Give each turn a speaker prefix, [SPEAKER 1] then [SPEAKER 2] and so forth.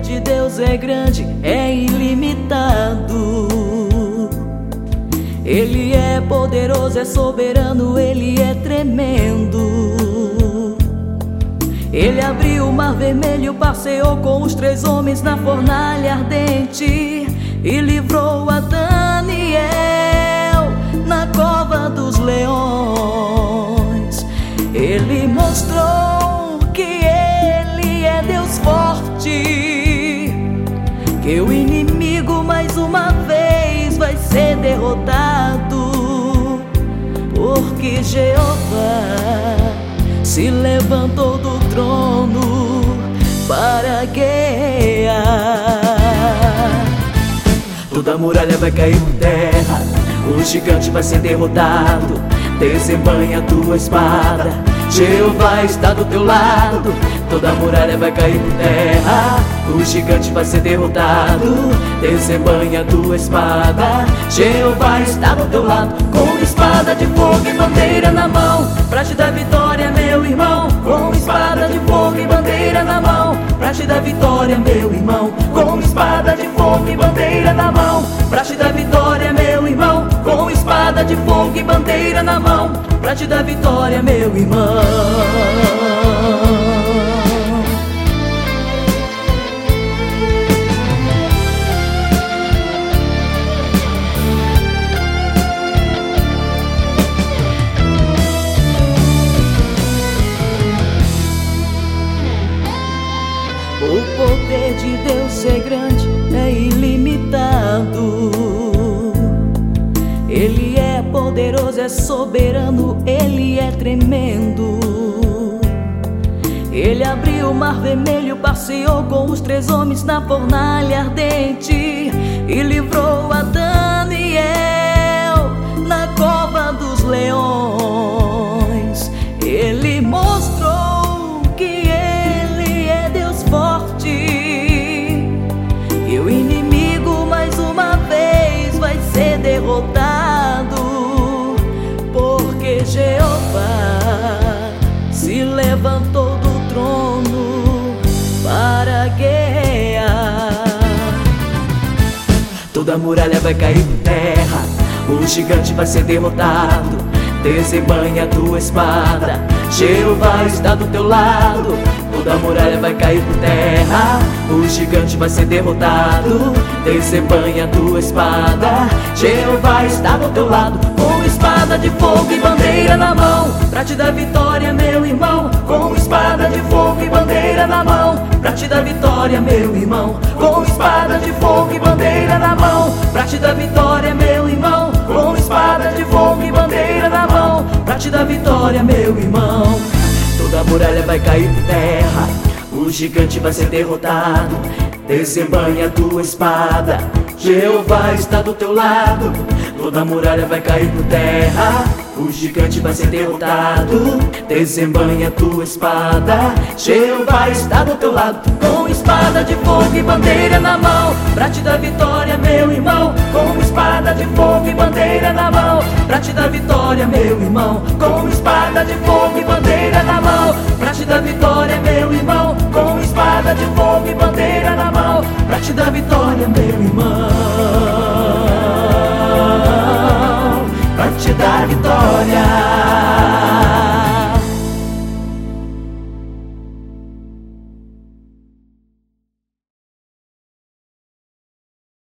[SPEAKER 1] de Deus é grande, é ilimitado. Ele é poderoso, é soberano, Ele é tremendo. Ele abriu o mar vermelho, passeou com os 3 homens na fornalha ardente e livrou a Daniel na cova dos leões. Ele mostrou que Ele é Deus forte, que o inimigo mais uma vez vai ser derrotado, porque Jeová se levantou do trono para guerrear.
[SPEAKER 2] Toda muralha vai cair por terra, o gigante vai ser derrotado. Desembanha a tua espada, Jeová está do teu lado. Toda muralha vai cair por terra, o gigante vai ser derrotado. Desembanha a tua espada, Jeová está do teu lado. Com espada de fogo e bandeira na mão, pra te dar vitória, meu irmão. Com espada de fogo e bandeira na mão, pra te dar vitória, meu irmão. Com espada de fogo e bandeira na mão, pra te dar vitória, meu irmão. Com espada de fogo e bandeira na mão, pra te dar vitória, meu irmão.
[SPEAKER 1] O poder de Deus é grande, é ilimitado. Ele é poderoso, é soberano, Ele é tremendo. Ele abriu o mar vermelho, passeou com os 3 homens na fornalha ardente e livrou a Daniel na cova dos leões. Ele mostrou que Ele é Deus forte, e o inimigo mais uma vez vai ser derrotado, porque Jeová se levantou do trono para guerrear.
[SPEAKER 2] Toda muralha vai cair por terra, o gigante vai ser derrotado. Desembanha a tua espada, Jeová está do teu lado. Toda muralha vai cair por terra, o gigante vai ser derrotado. Desembanha a tua espada, Jeová está do teu lado. Com espada de fogo e bandeira na mão, pra te dar vitória, meu irmão. Com espada de fogo e bandeira na mão, pra te dar vitória, meu irmão. Com espada de fogo e bandeira na mão, pra te dar vitória, meu irmão. Com espada de fogo e bandeira na mão, pra te dar vitória, meu irmão. Toda muralha vai cair por terra, o gigante vai ser derrotado. Desembanha a tua espada, Jeová está do teu lado. Toda muralha vai cair por terra, o gigante vai ser derrotado. Desembanha a tua espada, Jeová está do teu lado. Com espada de fogo e bandeira na mão, pra te dar vitória, meu irmão. Com espada de fogo e bandeira na mão, pra te dar vitória, meu irmão. Com espada de fogo e bandeira